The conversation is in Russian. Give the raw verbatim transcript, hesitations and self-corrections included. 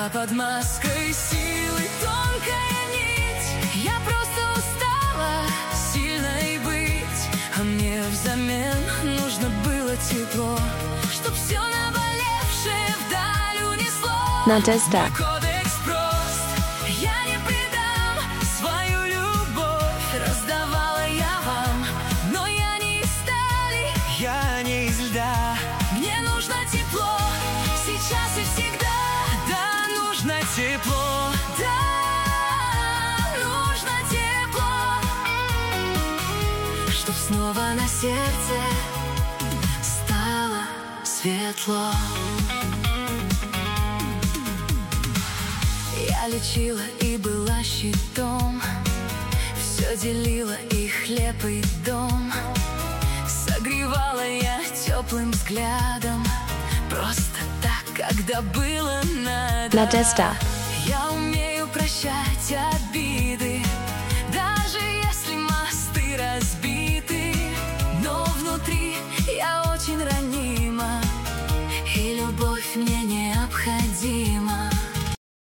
А под маской силы тонкая нить. Я просто устала сильной быть, а мне взамен нужно было тепло, чтоб все наболевшее вдаль унесло. Надежда. Мой кодекс прост, я не предам свою любовь. Раздавала я вам, но я не из стали, Я не из льда. мне нужно тепло, сейчас и всегда. Да, нужно Тепло. Да, нужно тепло, чтоб снова на сердце стало светло. Я лечила и была щитом, все делила и хлеб, и дом. Согревала я теплым взглядом, просто так, когда было надо. Надежда.